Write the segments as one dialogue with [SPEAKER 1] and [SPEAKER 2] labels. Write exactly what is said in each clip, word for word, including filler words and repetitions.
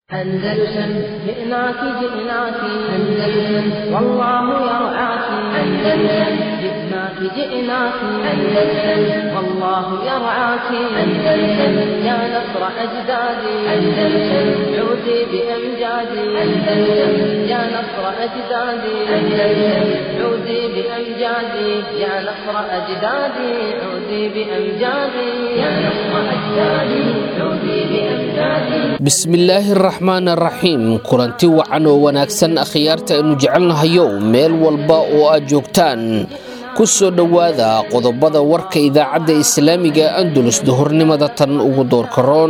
[SPEAKER 1] أندلسن جئناك جئناك أندلسن والله يرعاك أندلسن جئناك جئناك أندلسن والله يرعاك أندلسن يا نصر أجدادي أندلسن عودي بأمجادي أندلسن يا نصر أجدادي أندلسن عودي بأمجادي يا نصر أجدادي عودي بأمجادي يا نصر أجدادي عودي بأمجادي
[SPEAKER 2] بسم الله الرحمن الرحيم kulanti wacan oo wanaagsan akhyaarta aynu jecelnahayo meel walba oo aad joogtaan ku soo dhawaada qodobada warka idaacadda islaamiga Andalus duhurnimada tan ugu doorkaroon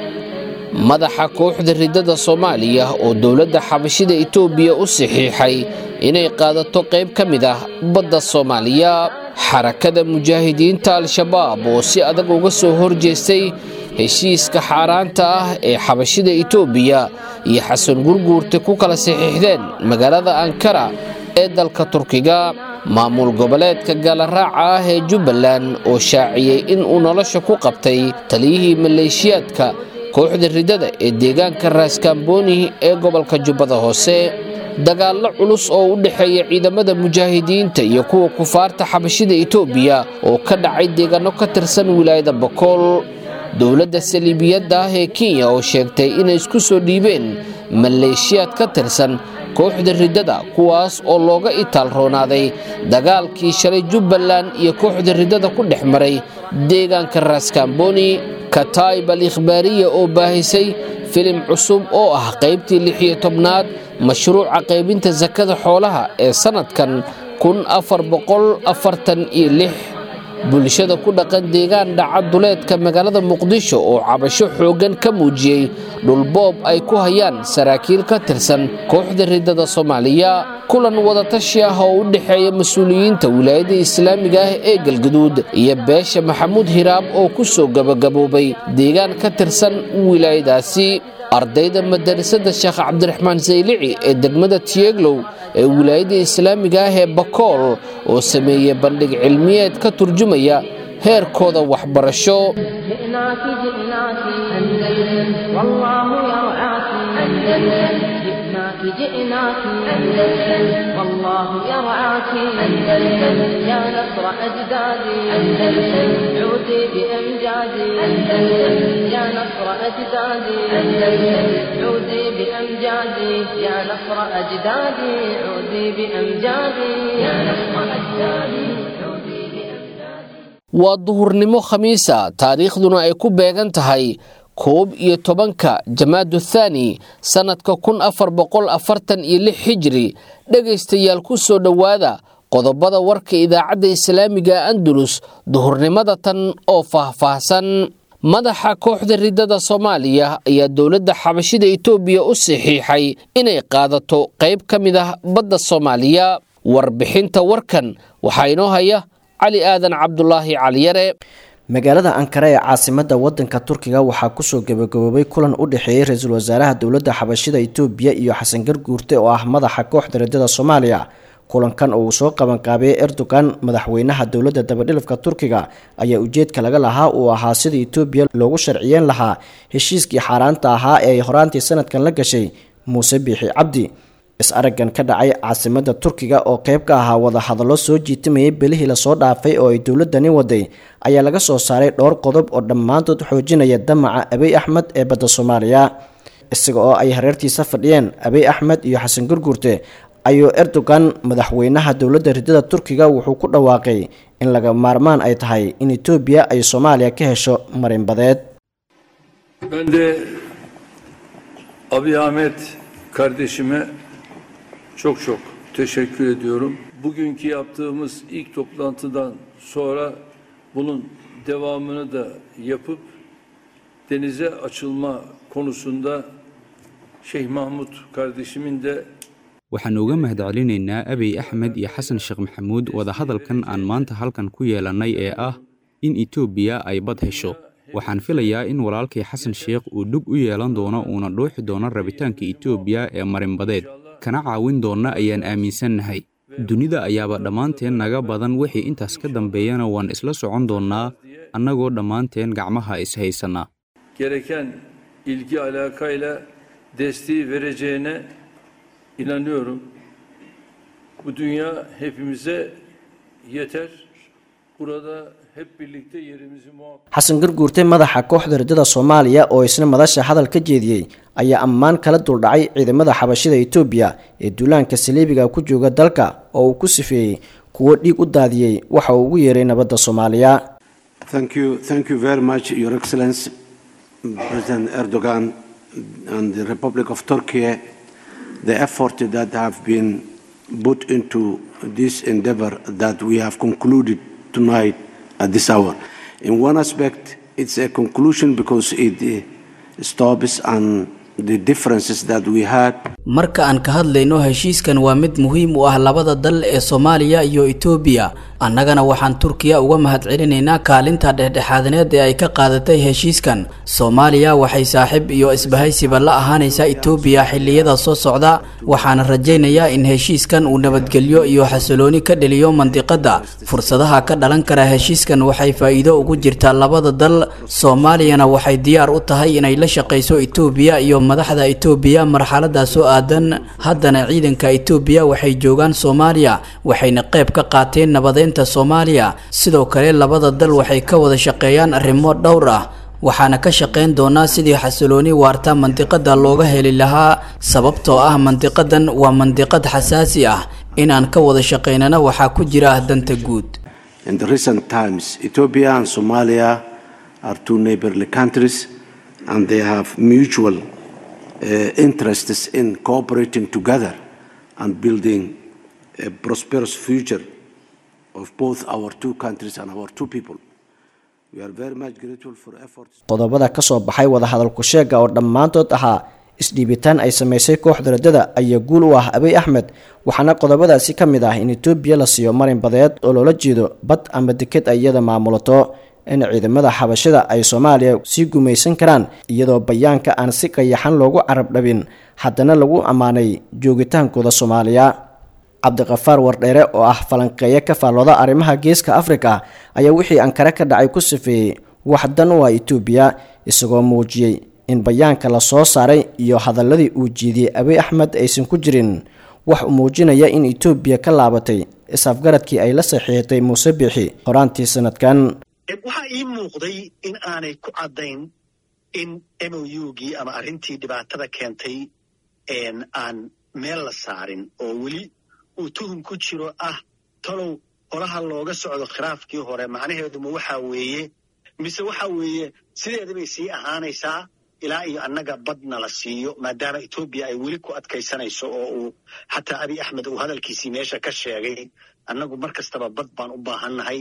[SPEAKER 2] madaxa kooxda ridada Soomaaliya oo dawladda xabashida Itoobiya u saxiixay inay qaadato qayb kamid ah badda Soomaaliya xarakada mujaahidiinta al-shabaab oo si adag uga soo horjeestay heshiiska xaaraanta ah ee xabashida Itoobiya iyo Xasan Gurguurte ku kala saxiixdeen magaalada Ankara ee dalka Turkiga maamul goboleedka Galaraaca ah ee Jubbaland oo shaaciyay in uu nolosha ku qabtay taliyihii maleeshiyaadka kooxda ridada ee deegaanka Raaskambooni ee gobolka Jubbada Hoose dagaalo culus oo u dhaxeeya ciidamada mujaahidiinta iyo kuwa kufaarta xabashida Itoobiya oo ka dhacay deegaano ka tirsan wilaayada Boqol dawladda Saliibiyadda ah ee Kenya oo sheegtay inay isku soo dhiibeen maleeshiyaad ka tirsan kooxda ridada kuwaas oo looga itaal roonaaday dagaalkii shalay Jubbaland iyo kooxda ridada ku dhexmaray deegaanka Raaskambooni Kataib al-Ikhbaariya oo baahisay filim cusub oo ah qaybtii lix iyo tobnaad mashruuca qaybinta zakada xoolaha ee sanadkan kun afar boqol afartan iyo lix bulshada ku dhaqan deegaan dhaca duleedka magaalada Muqdisho oo cabasho xoogan ka muujiyay dhulboob ay ku hayaan saraakiil ka tirsan kooxda ridada Soomaaliya kulan wada tashi ah oo u dhaxeeya mas'uuliyiinta wilaayada islaamiga ah ee Galgaduud iyo beesha Maxamuud Hiraab oo ku soo gabagaboobay deegaan ka tirsan wilaayadaasi ardayda madrasada Sheekh Cabdiraxmaan Zaylici ee degmada Tieglow ee wilaayada islaamiga ah ee Bakool oo sameeyay bandhig cilmiyeed ka turjumaya heerkooda waxbarasho
[SPEAKER 1] جئناك جئناك أندلسن والله يرعاك أندلسن جئناك جئناك أندلسن والله يرعاك أندلسن يا نصر أجدادي أندلسن عودي بأمجادي أندلسن يا نصر أجدادي أندلسن عودي بأمجادي يا نصر أجدادي عودي بأمجادي يا نصر أجدادي
[SPEAKER 2] waa duhurnimo khamiisa taariikhduna ay ku beegan tahay koob iyo tobanka Jamaadu Thani sanadka kun afar boqol afartan iyo lix hijri dhageystayaal ku soo dhawaada qodobada warka idaacadda islaamiga Andalus duhurnimada tan oo faahfaahsan madaxa kooxda ridada Soomaaliya ayaa dawladda xabashida Itoobiya u saxiixay inay qaadato qayb kamid ah badda Soomaaliya warbixinta warkan waxa inoo haya علي آذن عبد الله عليري
[SPEAKER 3] magaalada Ankara ee caasimadda wadanka Turkiga waxaa ku soo gabagabay kulan u dhaxeeyay ra'iisul wasaaraha dawladda xabashida Itoobiya iyo Xasan Gurguurte oo ah madaxa kooxda ridada Soomaaliya kulankan oo soo qaban qaabay Erdogan madaxweynaha dawladda dabadhilafka Turkiga ayaa ujeedka laga lahaa oo ahaa sidii Itoobiya loogu sharciyeyn lahaa heshiiskii xaaraanta ahaa ee horaantii sanadkan la gashay Muuse Biixi Cabdi is aragan ka dhacay caasimadda Turkiga oo qayb ka ahaa wada hadallo soo jiitamay bilihii la soo dhaafay oo ay dawladani waday ayaa laga soo saaray dhowr qodob oo dhammaantood xoojinaya damaca Abiy Ahmed ee badda Soomaaliya isaga oo ay hareertiisa fadhiyeen Abiy Ahmed iyo Xasan Gurguurte ayuu Erdogan madaxweynaha dawladda ridada Turkiga wuxuu ku dhawaaqay in laga maarmaan ay tahay in Itoobiya ay Soomaaliya ka hesho marin badeed
[SPEAKER 4] ben de Abiy Ahmed kardeşime çok çok teşekkür ediyorum. Bugünkü yaptığımız ilk toplantıdan sonra bunun devamını da yapıp denize açılma konusunda Şeyh Mahmud kardeşimin de
[SPEAKER 5] waxaan uga mahadcelinaynaa Abiy Ahmed iyo Xasan Sheekh Maxamuud wada hadalkan aan maanta halkan ku yeelanay ee ah in Itoobiya ay bad hesho waxaan filayaa in walaalkay Xasan Sheekh uu dug u yeelan doono una dhooxi doono rabitaanka Itoobiya ee marin badeed kana caawin doona ayaan aaminsanahay dunida ayaaba dhamaanteen naga badan wixii intaas ka dambeeyana waan isla socon doonaa annagoo dhamaanteen gacmaha is haysana
[SPEAKER 4] gereken ilgi alakayla desteği vereceğine inanıyorum. Bu dünya hepimize yeter. Burada hep birlikte yerimizi muhafaza.
[SPEAKER 3] xasan garguurte madaxa kooxda riddada Soomaaliya oo isna madasha hadal ka jeediyay ayaa ammaan kala duldhacay ciidamada xabashida Itoobiya ee duulaanka saliibiga ku jooga dalka oo uu ku sifeeyay kuwa dhiig u daadiyay waxa uu ugu yeeray nabadda Soomaaliya.
[SPEAKER 6] Thank you, thank you very much, Your Excellency, President Erdogan and the Republic of Turkey. The effort that have been put into this endeavor that we have concluded tonight at this hour. In one aspect, it's a conclusion because it uh, stops and the differences that we had.
[SPEAKER 7] marka aan ka hadlayno heshiiskan waa mid muhiim u ah labada dal ee Soomaaliya iyo Itoobiya annagana waxaan Turkiya uga mahadcelinaynaa kaalinta dhexdhexaadneed ee ay ka qaadatay heshiiskan. Soomaaliya waxay saaxiib iyo isbahaysiba la ahaanaysaa Itoobiya xilliyada soo socda waxaana rajaynayaa in heshiiskan uu nabadgelyo iyo xasilooni ka dhaliyo mandiqada. fursadaha ka dhalan kara heshiiskan waxay faa'iido ugu jirtaa labada dal. Soomaaliyana waxay diyaar u tahay inay la shaqeyso Itoobiya iyo madaxda Itoobiya marxaladda soo aadan. haddana ciidanka Itoobiya waxay joogaan Soomaaliya waxayna qayb ka qaateen nabadeynta Soomaaliya. sidoo kale labada dal waxay ka wada shaqeeyaan arrimo dhowr ah waxaana ka shaqeyn doonaa sidii xasilooni waarta mantiqada looga heli lahaa sababtoo ah mantiqadan waa mantiqad xasaasi ah inaan ka wada shaqeynana waxa ku jira danta guud.
[SPEAKER 6] In the recent times, Ethiopia and Somalia are two neighborly countries and they have mutual uh, interests in cooperating together and building a prosperous future of both our two countries and our two people. We are very much grateful for efforts.
[SPEAKER 3] qodobada ka soo baxay wada hadalku sheega oo dhammaantood ahaa isdhiibitaan ay sameysay kooxda riddada ayaa guul u ah Abiy Ahmed waxaana qodobadaasi ka mid ah in Itoobiya la siiyo marin badeed oo loola jeedo bad ama deked ay iyada maamulato in ciidamada xabashida ay Soomaaliya si gumaysan karaan iyadoo bayaanka aan si qayaxan loogu carab dhabin haddana lagu amaanay joogitaankooda Soomaaliya. Cabdiqafaar Wardheere oo ah falanqeeye ka faallooda arrimaha geeska Afrika ayaa wixii Ankara ka dhacay ku sifeeyay wax dan u ah Itoobiya isagoo muujiyay in bayaanka la soo saaray iyo hadaladii uu jeediyay Abiy Ahmed aysan ku jirin wax u muujinaya in Itoobiya ka laabatay isafgaradkii ay la saxiixatay Muuse Biixi horaantii sanadkan.
[SPEAKER 8] waxa ii muuqday in aanay ku cadayn in M O U-gii ama arrintii dhibaatada keentay aan meel la saarin oo weli uu tuhum ku jiro ah talow holaha looga socdo khilaafkii hore macnaheedu ma waxa weeye mise waxa weeye sideeda bay sii ahaanaysaa ilaa iyo annaga badna la siiyo maadaama Itoobiya ay weli ku adkaysanayso oo uu xataa Abiy Ahmed uu hadalkiisii meesha ka sheegay annagu mar kastaba bad baan u baahannahay.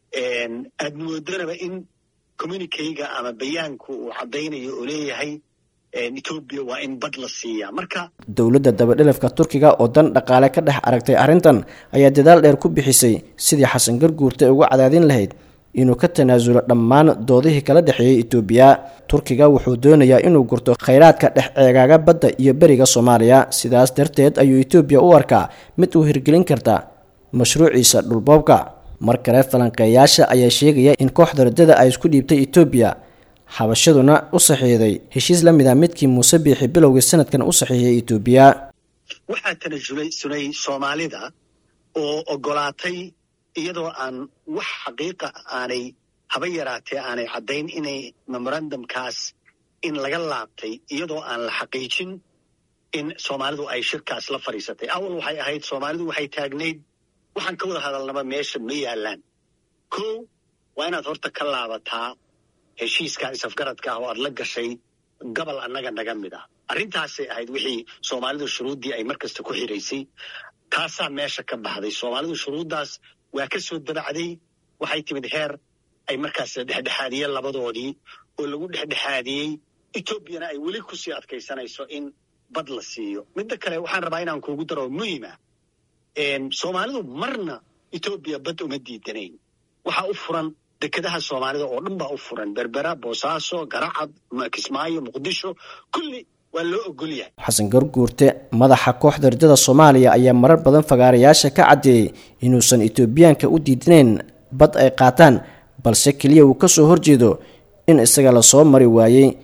[SPEAKER 8] aad moodanaba in communique-ga ama bayaanku uu cadaynayo oo leeyahay Itoobiya waa in bad la siiyaa. marka
[SPEAKER 3] dowladda dabadhelafka Turkiga oo dan dhaqaale ka dhex aragtay arrintan ayaa dadaal dheer ku bixisay sidii xasan garguurte ugu cadaadin lahayd inuu ka tanaasulo dhammaan doodihii kala dhaxeeyay Itoobiya. Turkiga wuxuu doonayaa inuu gurto kheyraadka dhex eegaaga badda iyo bariga Soomaaliya sidaas darteed ayuu Itoobiya u arkaa mid uu hirgelin karta mashruuciisa dhulboobka. markale falanqeeyaasha ayaa sheegaya in kooxda riddada ay isku dhiibtay Itoobiya xabashaduna u saxiixday heshiis la mid ah midkii Muuse Biixi bilowgii sanadkan u saxiixay Itoobiya.
[SPEAKER 8] waxaa tanajulay sunay Soomaalida oo ogolaatay iyadoo aan wax xaqiiqa aanay haba yaraatee aanay cadayn inay memorandumkaas in laga laabtay iyadoo aan la xaqiijin in Soomaalidu ay shirkaas la fariisatay. awal waxay ahayd Soomaalidu waxay taagneyd waxaan ka wada hadalnaba meesha ma yaalaan. kow waa inaad horta ka laabataa heshiiskan isafgaradka ah oo aad la gashay gobol annaga naga mid ah. arrintaasay ahayd wixii Soomaalidu shuruuddii ay markasta ku xiraysay taasaa meesha ka baxday. Soomaalidu shuruuddaas waa ka soo dabacday waxay timid heer ay markaas dhexdhexaadiyeen labadoodii oo lagu dhexdhexaadiyey Etoobiyana ay weli kusii adkaysanayso in bad la siiyo. midda kale waxaan rabaa inaan kuugu daro muhiima Soomaalidu marna Itoobiya bad uma diidanayn. waxaa u furan dekedaha Soomaalida oo dhan baa u furan Berbera, Boosaaso, Garacad, Kismaayo, Muqdisho kulli waa loo ogol yahay.
[SPEAKER 3] xasan garguurte madaxa kooxda riddada Soomaaliya ayaa marar badan fagaarayaasha ka cadeeyay inuusan Itoobiyaanka u diidanayn bad ay qaataan balse kaliya uu ka soo horjeedo in isaga la soo mari waayay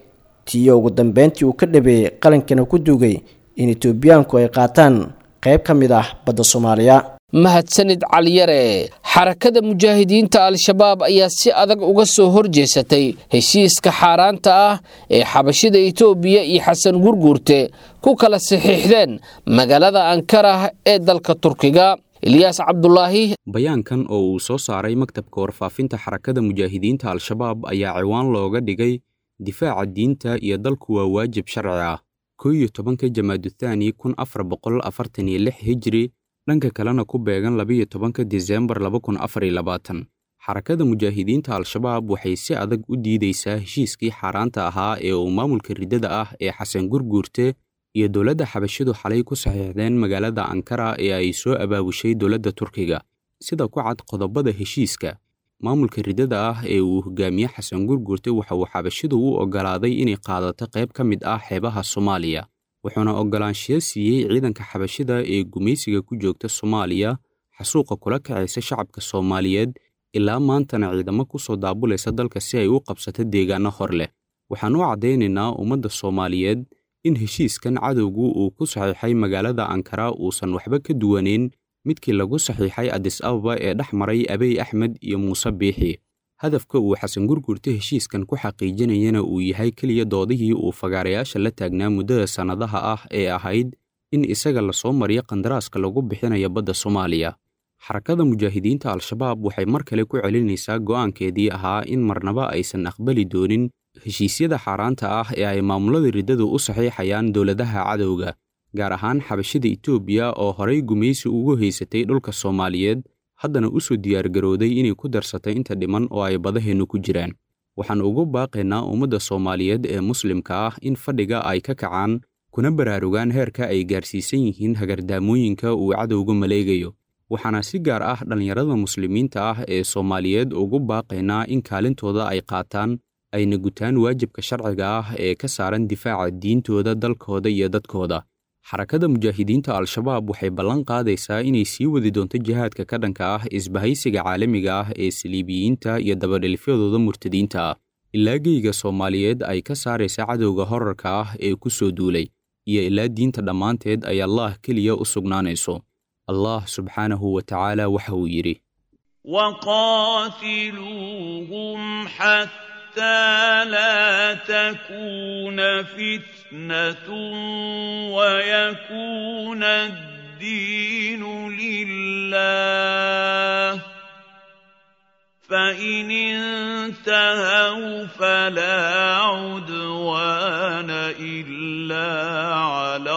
[SPEAKER 3] tiyo ugu dambeyntii uu ka dhabeeyey qalankana ku duugay in etoobiyaanku ay qaataan qayb ka mid ah badda Soomaaliya.
[SPEAKER 2] mahadsanid caliyare. xarakada mujaahidiinta al-shabaab ayaa si adag uga soo horjeesatay heshiiska xaaraanta ah ee xabashida Itoobiya iyo Xasan Gurguurte ku kala saxiixdeen magaalada Ankara ee dalka Turkiga. Ilyas Cabdullaahi.
[SPEAKER 5] bayaankan oo uu soo saaray maktabka warfaafinta xarakada mujaahidiinta al-shabaab ayaa ciwaan looga dhigay difaaca diinta iyo dalku waa waajib sharci ah. kow iyo tobanka Jamaadu Thani kun afar boqol afartan iyo lix hijri dhanka kalena ku beegan laba iyo tobanka Diseembar laba kun afar iyo labaatan. xarakada mujaahidiinta al-shabaab waxay si adag u diidaysaa heshiiskii xaaraanta ahaa ee uu maamulka ridada ah ee Xasan Gurguurte iyo dowladda xabashidu xalay ku saxiixdeen magaalada Ankara ee ay soo abaabushay dowladda Turkiga. sida ku cad qodobada heshiiska, maamulka ridada ah ee uu hogaamiye Xasan Gurguurte waxa uu xabashidu u ogolaaday inay qaadato qayb ka mid ah xeebaha Soomaaliya, wuxuuna ogolaanshiyo siiyey ciidanka xabashida ee gumaysiga ku joogta Soomaaliya xasuuqa kula kacaysa shacabka Soomaaliyeed ilaa maantana ciidamo ku soo daabulaysa dalka si ay u qabsato deegaano hor leh. waxaan u cadeynaynaa ummadda Soomaaliyeed in heshiiskan cadowgu uu ku saxiixay magaalada Ankara uusan waxba ka duwaneyn midkii lagu saxiixay Addis Ababa ee dhex maray Abiy Ahmed iyo Muuse Biixi. hadafka uu Xasan Gurguurte heshiiskan ku xaqiijinayana uu yahay kaliya doodihii uu fagaarayaasha la taagnaa muddada sanadaha ah ee ahayd in isaga la soo mariyo qandaraaska lagu bixinayo badda Soomaaliya. xarakada mujaahidiinta al-shabaab waxay mar kale ku celinaysaa go'aankeedii ahaa in marnaba aysan aqbali doonin heshiisyada xaaraanta ah ee ay maamulada ridadu u saxiixayaan dowladaha cadowga, gaar ahaan xabashida Itoobiya oo horay gumaysi ugu haysatay dhulka Soomaaliyeed haddana u soo diyaargarooday inay ku darsatay inta dhiman oo ay badaheenu ku jiraan. waxaan ugu baaqaynaa ummadda Soomaaliyeed ee muslimka ah in fadhiga ay ka kacaan kuna baraarugaan heerka ay gaarsiisan yihiin hagardaamooyinka uu cadowgu maleegayo. waxaana si gaar ah dhalinyarada muslimiinta ah ee Soomaaliyeed ugu baaqaynaa in kaalintooda ay qaataan ayna gutaan waajibka sharciga ah ee ka saaran difaaca diintooda, dalkooda iyo dadkooda. xarakada mujaahidiinta al-shabaab waxay ballan qaadaysaa inay sii wadi doonto jihaadka ka dhanka ah isbahaysiga caalamiga ah ee saliibiyiinta iyo dabadhelifyadooda murtadiinta ah ilaa geyga Soomaaliyeed ay ka saaraysa cadowga horarka ah ee ku soo duulay, iyo ilaa diinta dhammaanteed ay Allah keliya u sugnaanayso. Allah subxaanahu wa tacaala waxa uu yidhi:
[SPEAKER 9] وقاتلوهم حتى لا تكون فتنة ويكون الدين لله فإن انتهوا فلا عدوان إلا على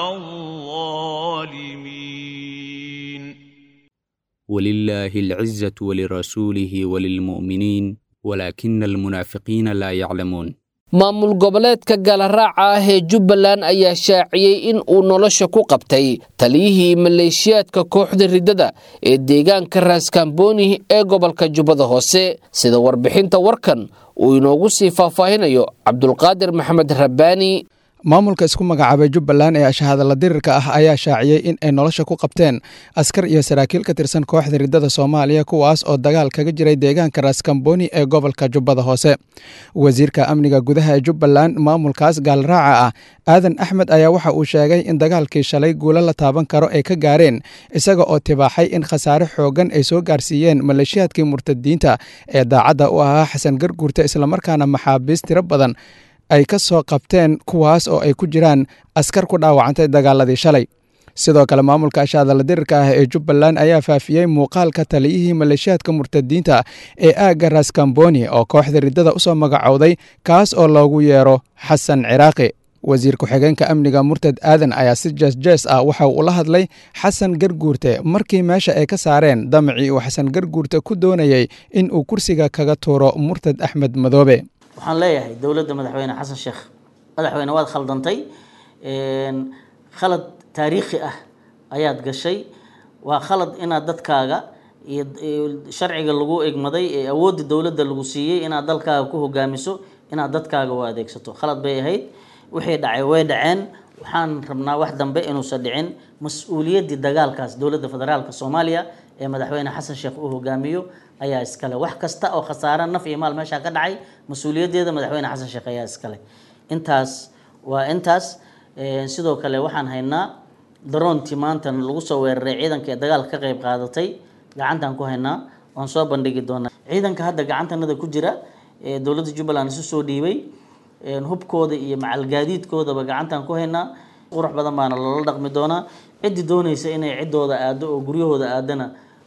[SPEAKER 9] الظالمين.
[SPEAKER 5] ولله العزة ولرسوله وللمؤمنين ولكن المنافقين لا يعلمون.
[SPEAKER 2] maamul goboleedka galaraaca ah ee Jubbaland ayaa shaaciyay in uu nolosha ku qabtay taliyihii maleeshiyaadka kooxda ridada ee deegaanka Raaskambooni ee gobolka Jubbada Hoose. sida warbixinta warkan uu inoogu sii faahfaahinayo Cabdulqaadir Maxamed Rabbaani.
[SPEAKER 10] maamulka isku magacaabay Jubbaland ee ashahada la dirirka ah ayaa shaaciyay in ay nolosha ku qabteen askar iyo saraakiil ka tirsan kooxda ridada Soomaaliya kuwaas oo dagaal kaga jiray deegaanka Raaskambooni ee gobolka Jubbada Hoose. wasiirka amniga gudaha ee Jubbaland maamulkaas gaalraaca ah Aadan Axmed ayaa waxa uu sheegay in dagaalkii shalay guulo la taaban karo ay ka gaareen, isaga oo tibaaxay in khasaare xoogan ay soo gaarsiiyeen maleeshiyaadkii murtadiinta ee daacadda u ahaa Xasan Gurguurte, isla markaana maxaabiis tiro badan ay ka soo qabteen kuwaas oo ay ku jiraan askar ku dhaawacantay dagaaladii shalay. sidoo kale maamulka ashahada la dirirka ah ee Jubbaland ayaa faafiyey muuqaalka taliyihii maleeshiyaadka murtadiinta ee aagga Raaskambooni oo kooxda ridada u soo magacowday, kaas oo loogu yeero Xasan Ciraaqi. wasiir ku-xigeenka amniga murtad Aadan ayaa si jees-jees ah waxa uu la hadlay Xasan Gurguurte markii meesha ay ka saareen damacii uu Xasan Gurguurte ku doonayay in uu kursiga kaga tuuro murtad Axmed Madoobe.
[SPEAKER 11] waxaan leeyahay dowladda madaxweyne Xasan Sheekh, madaxweyne waad khaldantay, khalad taariikhi ah ayaad gashay. waa khalad inaad dadkaaga iyo sharciga lagu egmaday ee awoodda dowladda lagu siiyey inaad dalkaaga ku hogaamiso, inaad dadkaaga u adeegsato. khalad bay ahayd, wixii dhacay way dhaceen. waxaan rabnaa wax dambe inuusan dhicin. mas-uuliyaddii dagaalkaas dowladda federaalka Soomaaliya ee madaxweyne Xasan Sheekh uu hogaamiyo ayaa iskale. wax kasta oo khasaare naf iyo maal meesha ka dhacay mas-uuliyaddeeda madaxweyne Xasan Sheekh ayaa iskale. intaas waa intaas sidoo kale waxaan haynaa daroontii maanta lagu soo weeraray ciidanka ee dagaalka ka qayb qaadatay gacantaan ku haynaa waan soo bandhigi doonaa ciidanka hadda gacantanada ku jira ee dowladda Jubbaland isu soo dhiibay hubkooda iyo macalgaadiidkoodaba gacantaan ku haynaa qurux badan baana loola dhaqmi doonaa cidii doonaysa inay cidooda aado oo guryahooda aadana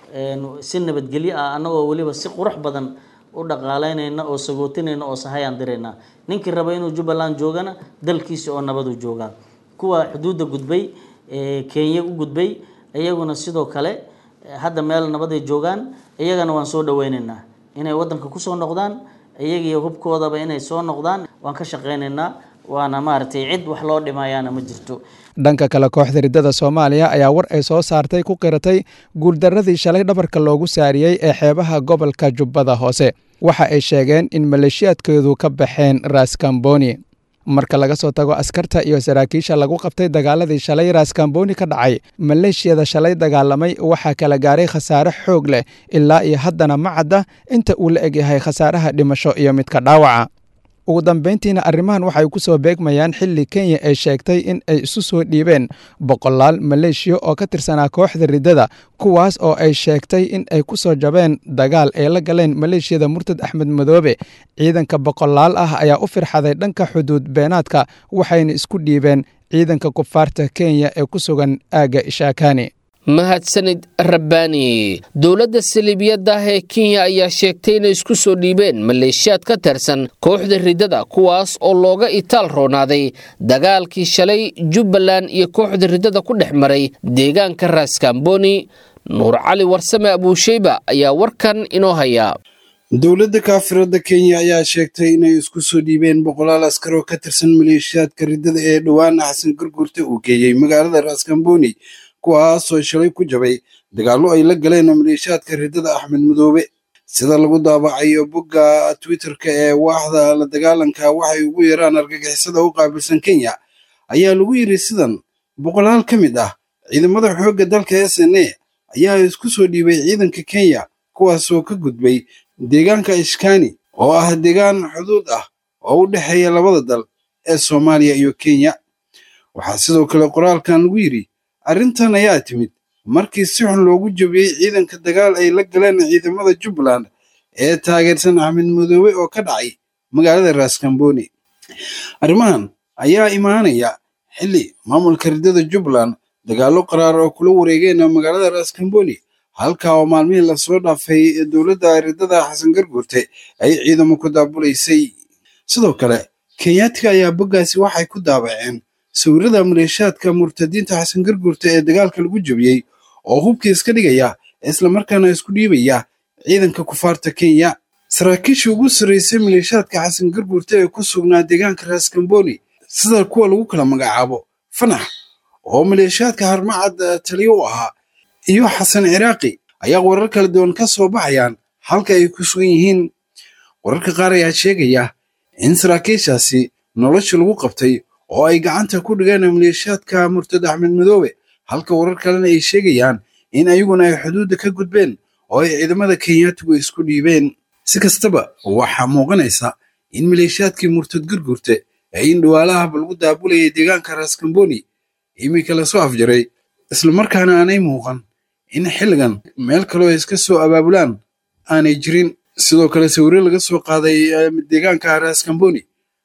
[SPEAKER 11] si nabadgelyo ah anagoo waliba si qurux badan u dhaqaaleynayna oo sagootinayna oo sahayaan dirayna ninkii raba inuu Jubbaland joogana dalkiisa oo nabad u jooga kuwa xuduudda gudbay ee Kenya u gudbay ayaguna sidoo kale hadda meel nabad ay joogaan iyagana waan soo dhaweynaynaa inay wadanka ku soo noqdaan iyagiyo hubkoodaba inay soo noqdaan waan ka shaqeynaynaa waana maartay cid wax loo dhimaayana ma jirto
[SPEAKER 10] dhanka kale kooxda riddada Soomaaliya ayaa war ay soo saartay ku qiratay guuldaradii shalay dhabarka loogu saariyay ee xeebaha gobolka Jubbada Hoose waxa ay sheegeen in maleeshiyaadkoodu ka baxeen Ras Kamboni marka laga soo tago askarta iyo saraakiisha lagu qabtay dagaaladii shalay Ras Kamboni ka dhacay maleeshiyada shalay dagaalamay waxa kala gaaray khasaare xoog leh ilaa iyo haddana ma cadda inta uu la eg yahay khasaaraha dhimasho iyo midka dhaawaca ugu dambeyntiina arrimahan waxay ku soo beegmayaan xilli Kenya ay sheegtay in ay isu soo dhiibeen boqolaal maleeshiyo oo ka tirsanaa kooxda riddada kuwaas oo ay sheegtay in ay ku soo jabeen dagaal ay la galeen maleeshiyada Murtad Axmed Madoobe ciidanka boqolaal ah ayaa u firxaday dhanka xuduud beenaadka waxayna isku dhiibeen ciidanka kufaarta Kenya ee ku sugan aaga Ishakani
[SPEAKER 2] mahadsanid rabbaani dowladda Saldhigyada ee Kenya ayaa sheegtay inay isku soo dhiibeen maleeshiyaad ka tirsan kooxda riddada kuwaas oo looga itaal roonaaday dagaalkii shalay Jubbaland iyo kooxda riddada ku dhexmaray deegaanka Ras Kamboni Nuur Cali Warsame Abuushayba ayaa warkan inoo haya
[SPEAKER 12] dowladda kaafirada Kenya ayaa sheegtay inay isku soo dhiibeen boqolaal askar oo ka tirsan maleeshiyaadka riddada ee dhawaan Xasan Gurgurta uu geeyay magaalada Ras Kamboni kuwaas oo shalay ku jabay dagaallo ay la galeen maleeshiyaadka riddada Axmed Madoobe sida lagu daabacay bogga Twitter-ka ee waaxda la dagaalanka waxay ugu yeeraan argagixisada u qaabilsan Kenya ayaa lagu yiri sidan boqolaal ka mid ah ciidamada xoogga dalka S N A ayaa isku soo dhiibay ciidanka Kenya kuwaas oo ka gudbay deegaanka Ishkani oo ah deegaan xuduud ah oo u dhaxeeya labada dal ee Soomaaliya iyo Kenya waxaa sidoo kale qoraalkan lagu yiri arrintan ayaa timid markii si xun loogu jabiyay ciidanka dagaal ay la galeen ciidamada Jubbaland ee taageersan Axmed Madoobe oo ka dhacay magaalada Ras Kamboni arrimahan ayaa imaanaya xilli maamulka riddada Jubbaland dagaallo qaraar oo kula wareegeen magaalada Ras Kamboni halka oo maalmihii la soo dhaafay dowladda riddada Xasan Gurgurta ay ciidamo ku daabuleysay sidoo kale Kenyaatiga ayaa boggaasi waxay ku daabaceen sawirada maleeshiyaadka murtadiinta Xasan Gurgurta ee dagaalka lagu jabiyay oo hubkii iska dhigaya isla markaana isku dhiibaya ciidanka kufaarta Kenya saraakiisha ugu sareysay maleeshiyaadka Xasan Gurgurta ee ku sugnaa deegaanka Ras Kamboni sida kuwa lagu kala magacaabo Fanax oo maleeshiyaadka Harmacad taliyo u ahaa iyo Xasan Ciraaqi ayaa warar kala duwan ka soo baxayaan halka ay ku sugan yihiin wararka qaar ayaa sheegaya in saraakiishaasi nolosha lagu qabtay oo ay gacanta ku dhigeen maleeshiyaadka Murtad Axmed Madoobe halka warar kalena ay sheegayaan in ayaguna ay xuduudda ka gudbeen oo ay ciidamada Kenyaatigu isku dhiibeen si kastaba waxaa muuqanaysa in maleeshiyaadkii Murtad Gurgurta ay in dhawaalaha lagu daabulayay deegaanka Ras Kamboni imika la soo afjaray isla markaana aanay muuqan in xilligan meel kale oo iska soo abaabulaan aanay jirin sidoo kale sawirro laga soo qaaday deegaanka Ras Kamboni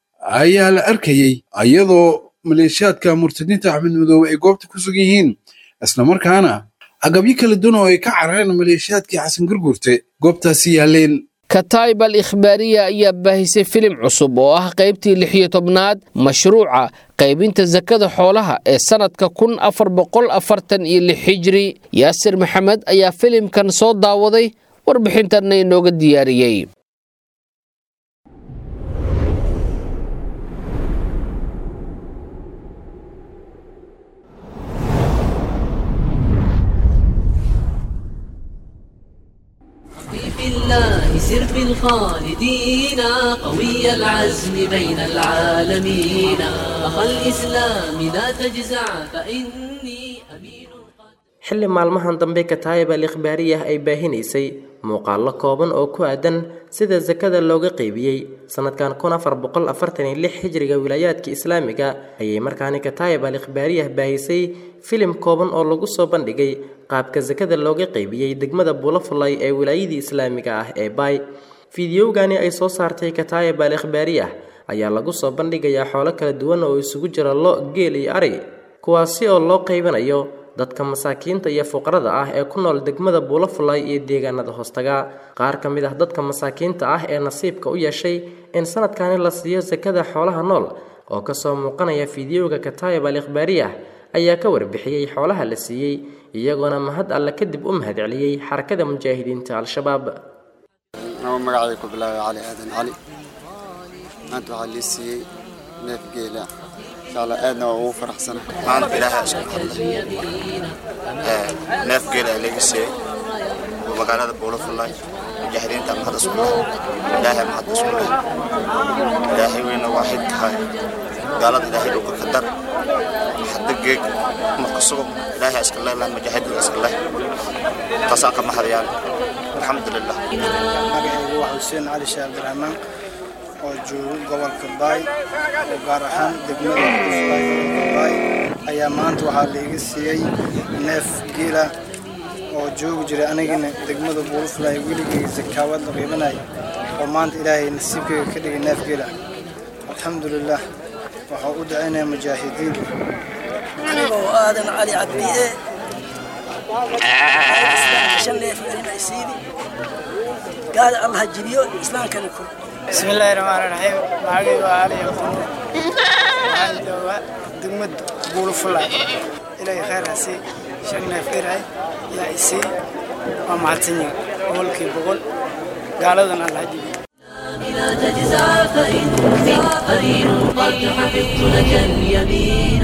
[SPEAKER 12] ayaa la arkayay iyadoo maleeshiyaadka murtadiinta Axmed Madoobe ay goobta ku sugan yihiin isla markaana agabyo kala duwan oo ay ka carareen maleeshiyaadkii Xasan Gurgurta goobtaasi yaaleen
[SPEAKER 2] Kataib al-Ikhbaariya ayaa baahisay filim cusub oo ah qaybtii lix iyo tobnaad mashruuca qaybinta zakada xoolaha ee sanadka kun afar boqol afartan iyo lix hijri Yaasir Maxamed ayaa filimkan soo daawaday warbixintan inooga diyaariyay
[SPEAKER 13] الله سر في الخالدين قوي العزم بين العالمين أخا الإسلام لا تجزع فإني أمين
[SPEAKER 14] xilli maalmahan dambe Kataib al-Ikhbaariya ay baahinaysay muuqaallo kooban oo ku aadan sida zakada looga qaybiyey sanadkan kun afar boqol afartan iyo lix hijriga wilaayaadka islaamiga ayay markaani Kataib al-Ikhbaariyah baahisay filim kooban oo lagu soo bandhigay qaabka zakada looga qaybiyey degmada Bulafulay ee wilaayada islaamiga ah ee Bay. fiidiyowgani ay soo saartay Kataib al-Ikhbaariyah ayaa lagu soo bandhigayaa xoolo kala duwan oo isugu jira lo, geel iyo ari, kuwaasi oo loo qaybinayo dadka masaakiinta iyo fuqarada ah ee ku nool degmada Bulafulay iyo deegaanada hoostaga. qaar ka mid ah dadka masaakiinta ah ee nasiibka u yeeshay in sanadkan la siiyo zakada xoolaha nool oo ka soo muuqanaya fiidiyowga Kataib al-Ikhbaariyah ayaa ka warbixiyay xoolaha la siiyay iyagoona mahad alla kadib u mahad celiyay xarakada mujaahidiinta al-shabaab.
[SPEAKER 15] أنا مقعدك بالله علي آدن علي أنت على سي نيف جيلا إن شاء الله آدنا وفرح سنة
[SPEAKER 16] ما أنا بلاها عشان نيف جيلا اللي سي ومقالات بقوله في الله مجاهدين تام هذا سؤال إلهي ما هذا سؤال إلهي وين واحد هاي قالت إلهي لو قدر حد جيك مقصوم إلهي أسك الله لما مجاهد أسك الله قصاق ما هذا يعني الحمد لله.
[SPEAKER 17] أنا حسين علي شاه عبد الرحمن وجو قبل كباي وقارحان دقمة كباي أيامانت وحالي قسيي نف جيلة وجو جري أنا جن دقمة بولفلاي ويلي زكاوات لقيمناي ومانت إلهي نسيبك كده نف جيلة الحمد لله وحقود عنا مجاهدين.
[SPEAKER 18] أنا وآدم علي عبديه قال الله جريو إسلام كان يكون.
[SPEAKER 19] بسم الله الرحمن الرحيم. معي وعلي يقول. معي دمد بولو فلا. إلى خير هسي شغنا فيرها يا إسي ومعتني أول كي بقول قالوا لنا الله جريو.
[SPEAKER 13] لا تجزع فإني قرين قد حفظت لك اليمين.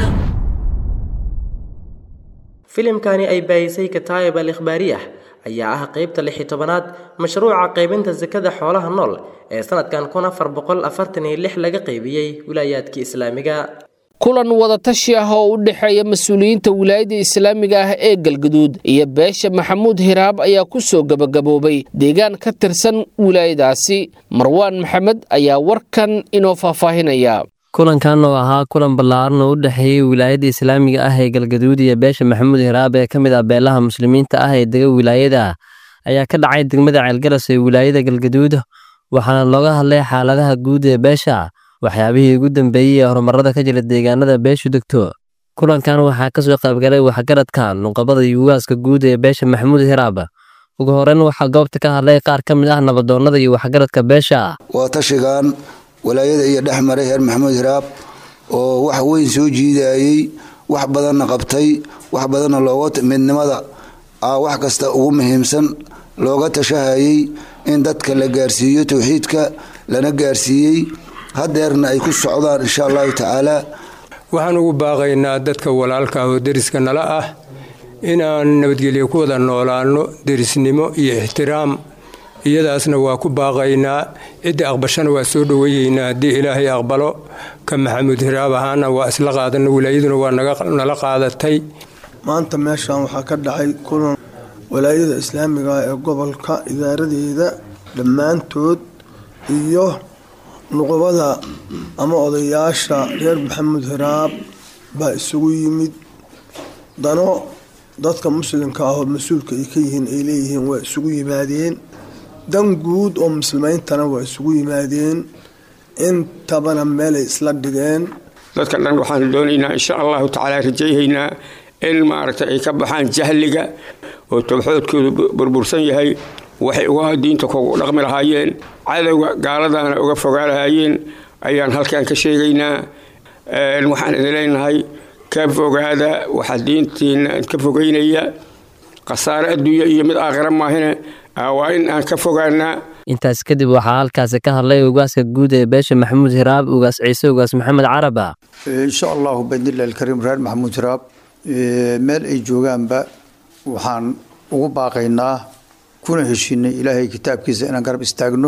[SPEAKER 14] filimkani ay baahisay Kataib al-Ikhbaariyah ayaa ah qaybta lix iyo tobanaad mashruuca qaybinta zakada xoolaha nool ee sanadkan kun afar boqol afartan iyo lix laga qaybiyay wilaayaadka islaamiga.
[SPEAKER 2] kulan wada tashi ah oo u dhaxeeya mas'uuliyiinta wilaayada islaamiga ah ee Galgaduud iyo beesha Maxamuud Hiraab ayaa ku soo gabagaboobay deegaan ka tirsan wilaayadaasi. Marwaan Maxamed ayaa warkan inoo faahfaahinaya.
[SPEAKER 20] kulankan oo ahaa kulan ballaaran oo u dhaxeeyay wilaayada islaamiga ah ee Galgaduud iyo beesha Maxamuud Hiraab ee kamid ah beelaha muslimiinta ah ee dega wilaayada ayaa ka dhacay degmada Ceelgaras ee wilaayada Galgaduud waxaana looga hadlay xaaladaha guud ee beesha waxyaabihii ugu dambeeyay ee horumarada ka jira deegaanada beeshu degto. kulankan waxaa ka soo qayb galay waxgaradka nuqabada iyo waaska guud ee beesha Maxamuud Hiraab. ugu horeyn waxaa goobta ka hadlay qaar ka mid ah nabadoonnada iyo waxgaradka beesha.
[SPEAKER 21] waa tashigaan walaayada iyo dhexmaray heer Maxamuud Hiraab oo wax weyn soo jiidayay wax badan qabtay wax badan looga midnimada ah wax kasta ugu muhiimsan looga tashahayay in dadka la gaarsiiyo tawxiidka lana gaarsiiyay hadeerna ay ku socdaan insha Allah taala.
[SPEAKER 22] waxaan ugu baaqaynaa dadka walaalka ah oo deriska nala ah inaan nabadgelyo ku wada noolaano derisnimo iyo ixtiraam iyadaasna waa ku baaqaynaa cidda aqbashana waa soo dhaweeyeynaa haddii ilaahay aqbalo ka Maxamuud Hiraab ahaana waa isla qaadana wilaayaduna waa naga nala qaadatay.
[SPEAKER 23] maanta meeshan waxaa ka dhacay kulan walaayada islaamiga ee gobolka idaaradeeda dhammaantood iyo nuqubada ama odayaasha reer Maxamuud Hiraab baa isugu yimid dano dadka muslimka ah oo mas'uulka ay ka yihiin ay leeyihiin waa isugu yimaadeen dan guud oo muslimiintana waa isugu yimaadeen intabana meel isla dhigeen.
[SPEAKER 24] dadka dhan waxaan doonaynaa insha Allah taala rajaynaynaa in maaragtay ay ka baxaan jahliga oo tawxiidkoodu burbursan yahay waxay uga diinta ku dhaqmi lahaayeen cadawga gaaladana uga fogaan lahaayeen ayaan halkaan ka sheegaynaa. een waxaan idin leenahay ka fogaada waxa diintiina ka fogeynaya qasaare adduunyo iyo mid aakhira maahina waa in aan ka fogaanaa.
[SPEAKER 20] intaas kadib waxaa halkaas ka hadlay ugaaska guud ee beesha Maxamuud Hiraab ugaas Ciise ugaas Maxamed Caraba.
[SPEAKER 21] insha Allah bidillah al-karim reer Maxamuud Hiraab meel ay joogaanba waxaan ugu baaqaynaa kuna heshiinay ilaahay kitaabkiisa inaan garab istaagno.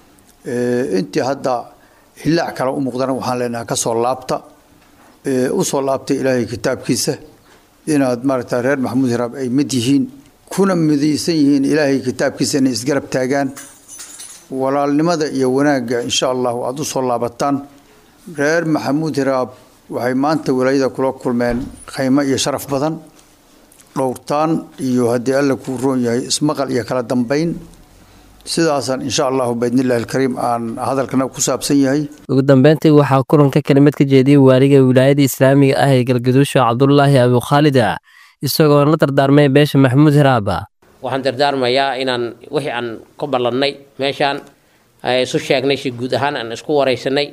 [SPEAKER 21] intii hadda hilaac kale u muuqdana waxaan leenahay ka soo laabta u soo laabtay ilaahay kitaabkiisa inaad maaragtaa reer Maxamuud Hiraab ay mid yihiin
[SPEAKER 1] kuna midaysan yihiin ilaahay kitaabkiisa inay isgarab taagaan walaalnimada iyo wanaagga insha allahu aada u soo laabataan reer maxamuud hiraab waxay maanta walaayada kula kulmeen qiimo iyo sharaf badan dhowrtaan iyo haddii alla kuu roon yahay ismaqal iyo kala dambayn sidaasaan insha allahu biidnillahi alkariim aan hadalkana ku saabsan yahay
[SPEAKER 20] ugu dambeyntii waxaa kulanka kelimad ka jeediyey waaliga wilaayada islaamiga ah ee galgaduud sheekh cabdulaahi abukhaalida isagoo la dardaarmay beesha maxamuud hiraaba
[SPEAKER 4] waxaan dardaarmayaa inaan wixii aan ku ballannay meeshaan isu sheegnay si guud ahaan aan isku waraysanay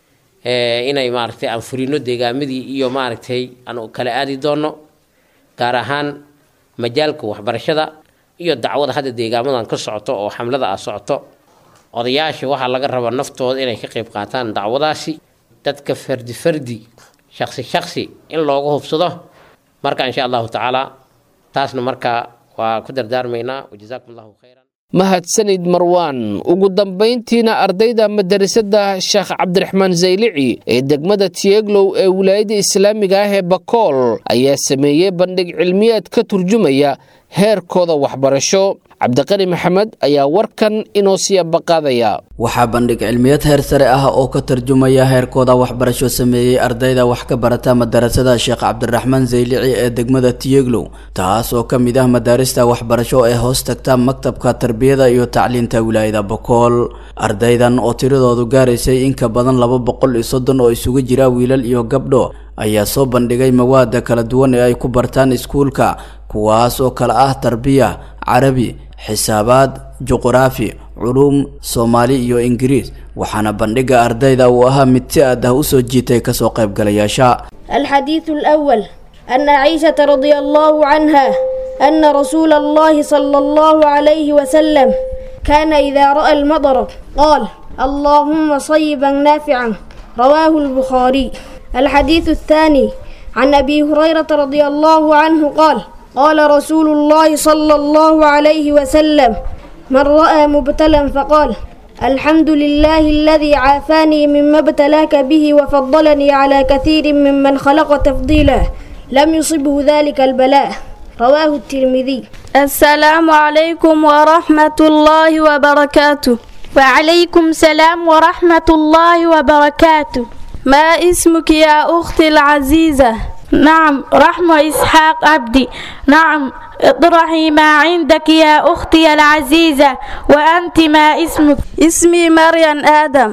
[SPEAKER 4] inay maaragtay aan furino deegaamadii iyo maaragtay aan kala aadi doono gaar ahaan majaalka waxbarashada iyo dacwada hadda deegaamadan ka socoto oo xamlada ah socoto odayaasha waxaa laga rabaa naftooda inay ka qayb qaataan dacwadaasi dadka fardi fardi shakhsi shakhsi in looga hubsado marka insha allahu tacaala taasna marka waa ku dardaarmaynaa wajazaakum allahu khayran
[SPEAKER 2] mahadsanid marwaan ugu dambayntiina ardayda madarasada sheekh cabdiraxmaan zaylici ee degmada tieglow ee wilaayada islaamiga ah ee bakool ayaa sameeyey bandhig cilmiyaad ka turjumaya heerkooda waxbarasho cabdiqani maxamed ayaa warkan inoo sii baqaadaya
[SPEAKER 6] waxaa bandhig cilmiyeed heer sare ah oo ka tarjumaya heerkooda waxbarasho sameeyey ardayda wax ka barata madarasada sheekh cabdiraxmaan zaylici ee degmada tieglow taas oo ka mid ah madaarista waxbarasho ee hoos tagta maktabka tarbiyada iyo tacliinta wilaayada bakool ardaydan oo tiradoodu gaaraysay in ka badan laba boqol iyo soddon oo isugu jira wiilal iyo gabdho ayaa soo bandhigay mawaada kala duwan ee ay ku bartaan iskuulka kuwaas oo kala ah tarbiya carabi xisaabaad juqraafi culuum soomaali iyo ingiriis waxaana bandhiga ardayda uu ahaa mid si aad ah u soo jiitay kasoo qaybgalayaasha
[SPEAKER 7] الحديث الأول أن عائشة رضي الله عنها أن رسول الله صلى الله عليه وسلم كان إذا رأى المطر قال اللهم صيبا نافعا رواه البخاري. الحديث الثاني عن أبي هريرة رضي الله عنه قال قال رسول الله صلى الله عليه وسلم من رأى مبتلا فقال الحمد لله الذي عافاني مما ابتلاك به وفضلني على كثير ممن خلق تفضيلا لم يصبه ذلك البلاء رواه الترمذي.
[SPEAKER 25] السلام عليكم ورحمة الله وبركاته. وعليكم السلام ورحمة الله وبركاته. ما اسمك يا أختي العزيزة؟ نعم رحمة إسحاق عبدي. نعم اطرحي ما عندك يا أختي العزيزة. وأنت ما اسمك؟ اسمي مريم آدم.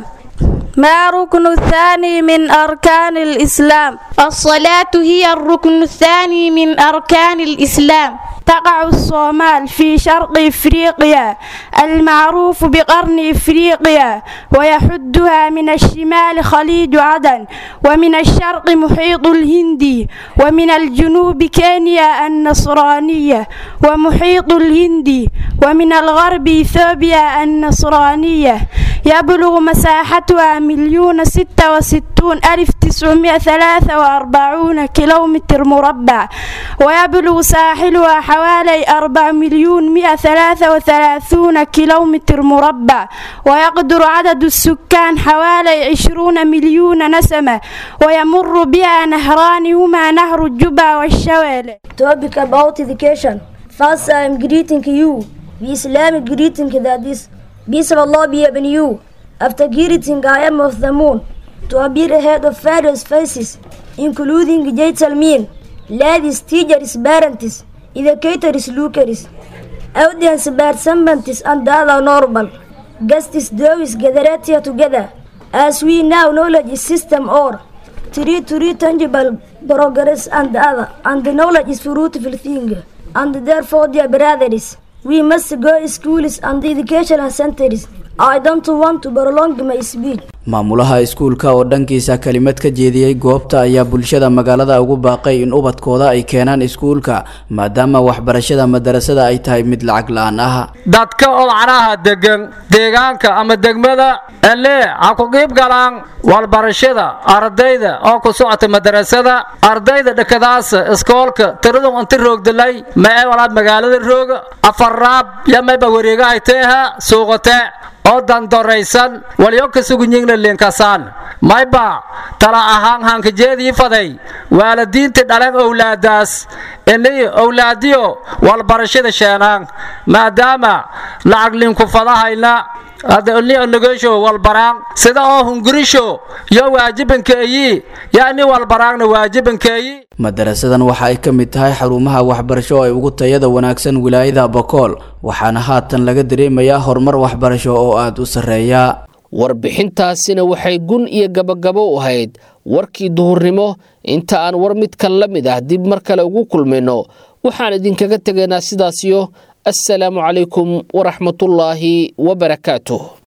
[SPEAKER 25] ما ركن الثاني من أركان الإسلام؟ الصلاة هي الركن الثاني من أركان الإسلام. تقع الصومال في شرق إفريقيا المعروف بقرن إفريقيا ويحدها من الشمال خليج عدن ومن الشرق محيط الهندي ومن الجنوب كينيا النصرانية ومحيط الهندي ومن الغرب إثيوبيا النصرانية يبلغ مساحتها مليون ستة وستون ألف تسعمائة ثلاثة وأربعون كيلومتر مربع ويبلغ ساحلها حوالي أربعة مليون مئة ثلاثة وثلاثون كيلومتر مربع ويقدر عدد السكان حوالي عشرون مليون نسمة ويمر بها نهران هما نهر الجبا والشوالة.
[SPEAKER 7] Topic about education. First I am greeting you. The Islamic greeting that is peace of Allah be upon you. After greeting I am of the moon to appear ahead of various faces including gentlemen, ladies, teachers, parents, educators, lookers, audience, participants and other normal guests those gathered here together as we now knowledge system or three to read tangible progress and other and the knowledge is fruitful thing and therefore dear brothers we must go schools and educational centers. I don't want to prolong my speech.
[SPEAKER 6] maamulaha iskuulka oo dhankiisa kalimad ka jeediyey goobta ayaa bulshada magaalada ugu baaqay in ubadkooda ay keenaan iskuulka maadaama waxbarashada madarasada ay tahay mid lacag la'aan ah.
[SPEAKER 26] dadka olcanaha degan deegaanka ama degmada alle ha ku qeyb galaan walbarashada ardayda oo ku socota madarasada ardayda dhakadaas iskoolka tiradu inta roogdalay ma ay walaad magaalada rooga afar raab yamayba wareega ay tahay suuqata oo dandoraysan waliyo ka sugunyingna leenkasaan mayba tala ahaan hankajeedii faday waalidiinta dhalan owlaadaas inay awlaadiyo walbarashada sheenaan maadaama lacag linku fadahayna hada oni onageesho walbaraan sida oo hungurisho yo waajibankeeyi yaani walbaraanna waajibankeeyi
[SPEAKER 6] madarasadan waxa ay ka mid tahay xarumaha waxbarasho oo ay ugu tayada wanaagsan wilaayada Bokool waxaana haatan laga dareemayaa horumar waxbarasho oo aad u sareeya
[SPEAKER 2] warbixintaasina waxay gun iyo gabagabo u ahayd warkii duhurnimo inta aan war mid kan la mid ah dib mar kale ugu kulmayno waxaan idinkaga tegaynaa sidaas iyo السلام عليكم ورحمة الله وبركاته